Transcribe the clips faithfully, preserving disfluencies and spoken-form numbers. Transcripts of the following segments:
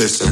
listen.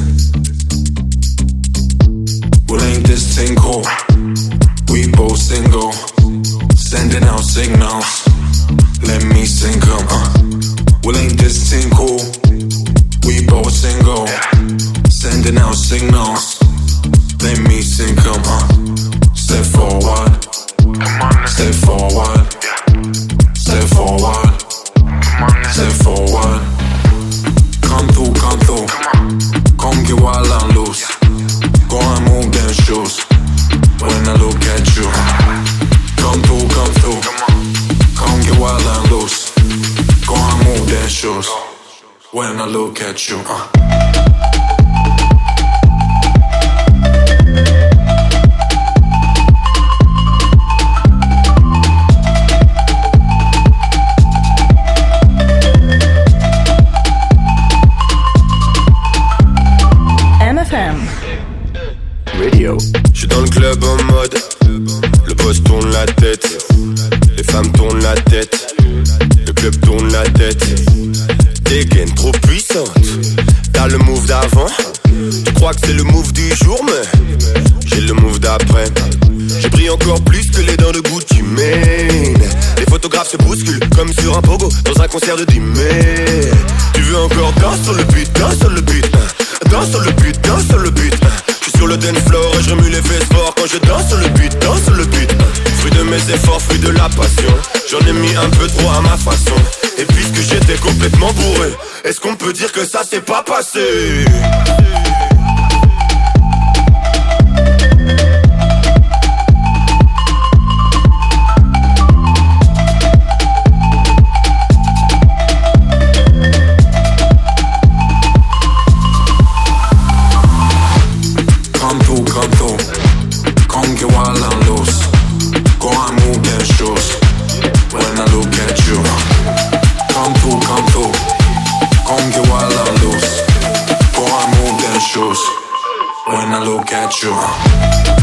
Well, ain't this thing cool? We both single, sending out signals. Let me sing 'em. Uh. Well, ain't this thing cool? We both single, sending out signals. Let me sing 'em. Uh. Step forward, step forward, step forward, step forward. Come through, come through. Come get wild and loose. Go and move them shoes. When I look at you, come through, come through. Come get wild and loose. Go and move them shoes. When I look at you, uh. Radio. Je suis dans le club en mode, le boss tourne la tête, les femmes tournent la tête, le club tourne la tête. Des gaines trop puissantes, t'as le move d'avant, tu crois que c'est le move du jour, mais j'ai le move d'après. J'ai pris encore plus que les dents de Gucci Mane. Les photographes se bousculent comme sur un pogo dans un concert de Dimé. Tu veux encore danser sur le beat, danse sur le beat, danse sur le beat, danse sur le beat. J'suis sur le dance floor et je remue les fesses fort quand je danse sur le beat, danse sur le beat. Fruit de mes efforts, fruit de la passion. J'en ai mis un peu trop à ma façon. Et puisque j'étais complètement bourré, est-ce qu'on peut dire que ça s'est pas passé? Come through, come through. Come get wild and loose. Go and move them shoes. When I look at you, come through, come through. Come get wild and loose. Go and move them shoes. When I look at you.